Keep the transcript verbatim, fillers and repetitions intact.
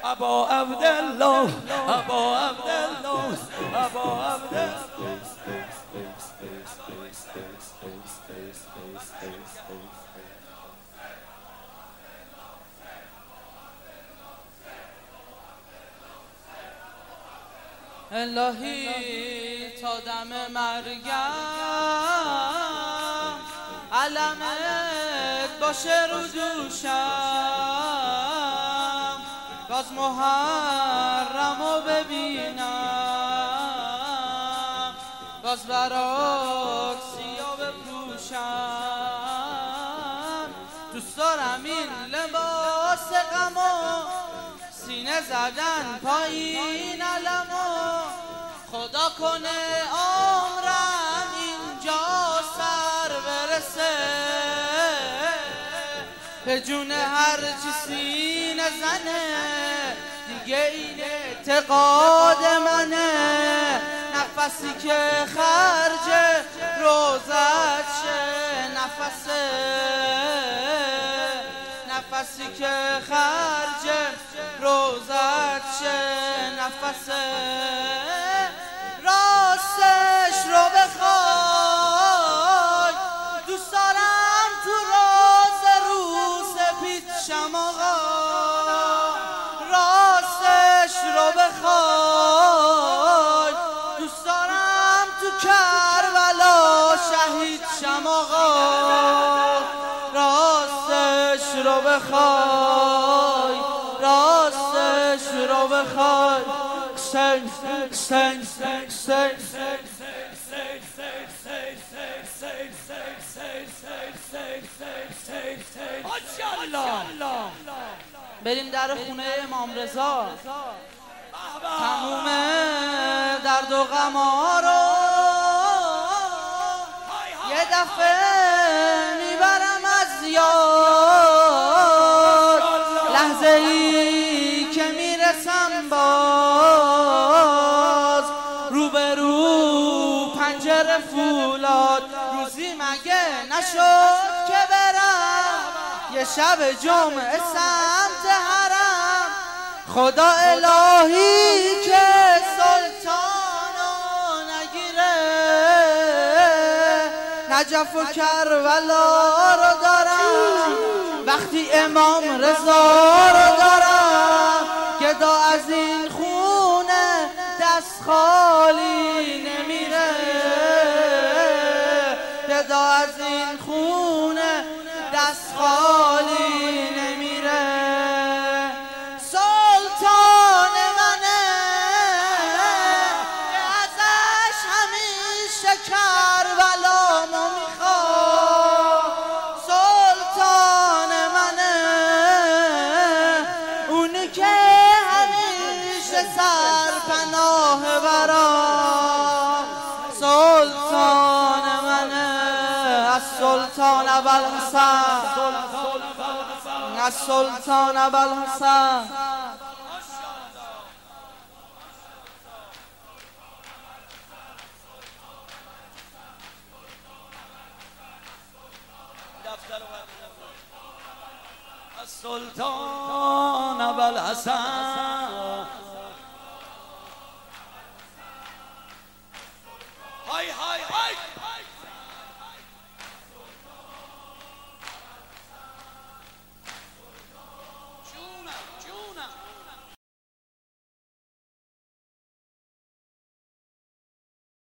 ابا عبدالله ابا عبدالله ابا عبدالله. الهی تا دم مرگم علمت باشه رو دوشم، باز محرمو ببینم، باز برات سیاه بپوشم. دوست دارم این لباس غمو سینه زدن پایین علمو، خدا کنه عمرم اینجا سر برسه، به جون هر چی سینه زنه دیگه این اعتقاد منه. نفسی که خرج روزت شه نفسه، نفسی که خرج روزت شه نفسه. راستش رو بخوای دوست دارم تو راز رو سپید شم آقا، راستش رو بخوای دوست دارم تو کربلا شهید شم آقا، راستش رو بخوای راستش رو بخوای. سنگ سنگ سنگ سنگ بریم در خونه امام رضا، تموم درد و غما رو یه دفعه میبرم از یاد، لحظه ای که میرسم باز روبرو پنجره فولاد. روزی مگه نشد که برم یه شب جمعه سمت حرم، خدا الهی که سلطانو نگیره، نجف و کربلا رو دارم، وقتی امام رضا رو دارم، گدا از این خونه دست خالی نمیره، گدا از این خونه دست خالی نمیره. سلطان منه که ازش همیشه کربلامو میخوام، سلطان منه اونی که همیشه سرپناه برام، سلطان منه السلطان ابوالحسن، السلطان ابوالحسن. السلطان ابوالحسن. های های های